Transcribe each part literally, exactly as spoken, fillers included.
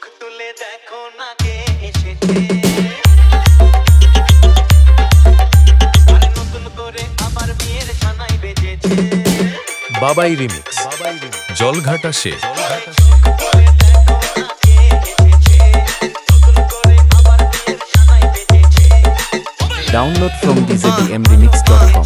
তুলে দেখো না কে এসেছে আরে নতুন করে আবার বিয়ের ছানাই বেজেছে বাবাই রিমিক্স জলঘাটা সে Download from d j b m remix dot com.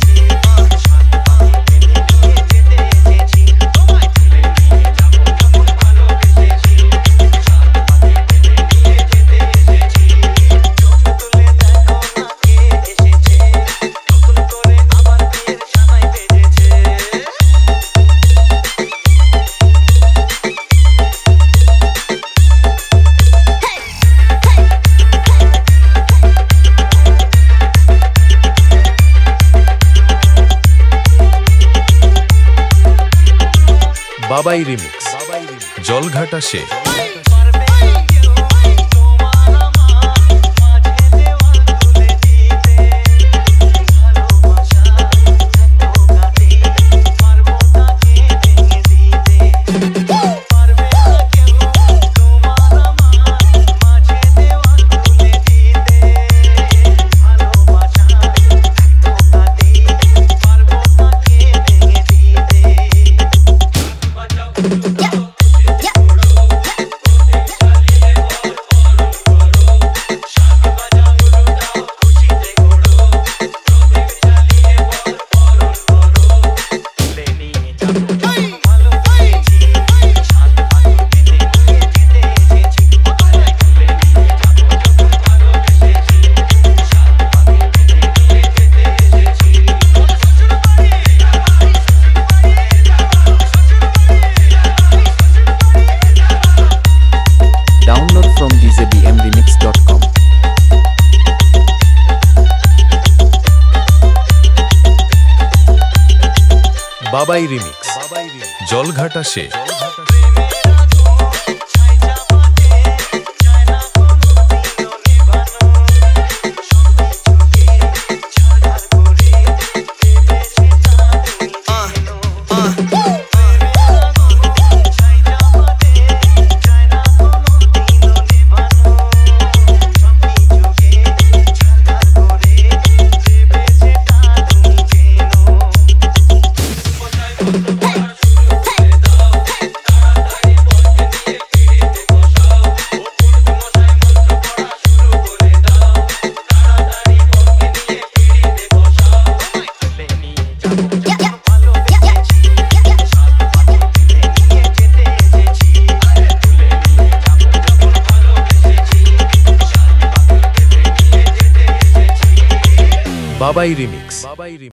Babai remix Jalghata সে Download from d j b m remix dot com. Babai remix Jalghata সে বাবাই রিমিক্স